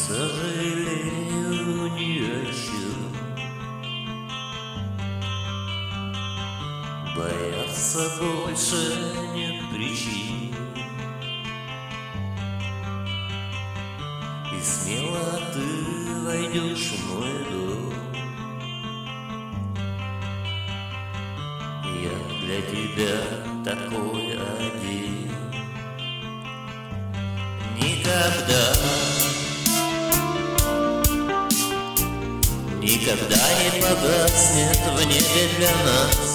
сожалею ни о чем. Бояться больше нет причин, и смело ты войдешь в мой дом. Я для тебя такой один. Никогда не погаснет в небе для нас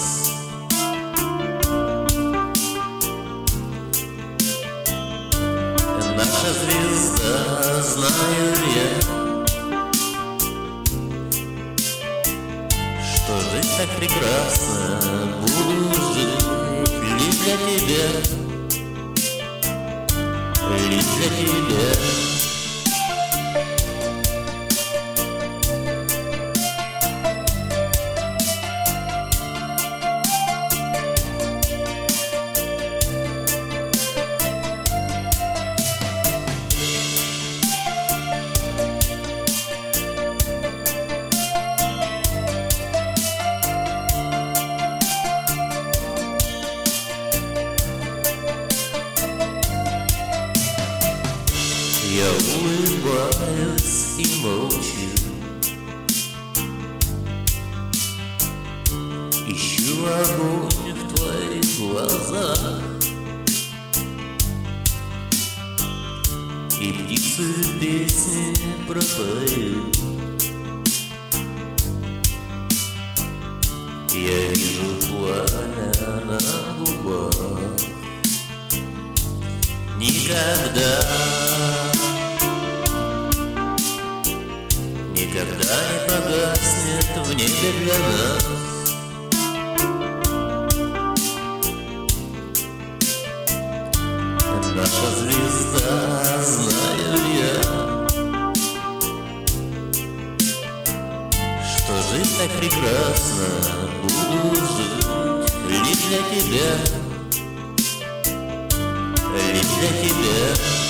наша звезда, знаю я, что жить так прекрасно, буду жить лишь для тебя, лишь для тебя. Я улыбаюсь и молчу, ищу огонь в твоих глазах, и птицы песни пропоют. Я вижу пламя на губах. Никогда не погаснет в небе для нас наша звезда, знаю я, что жить так прекрасно, буду жить лишь для тебя, лишь для тебя.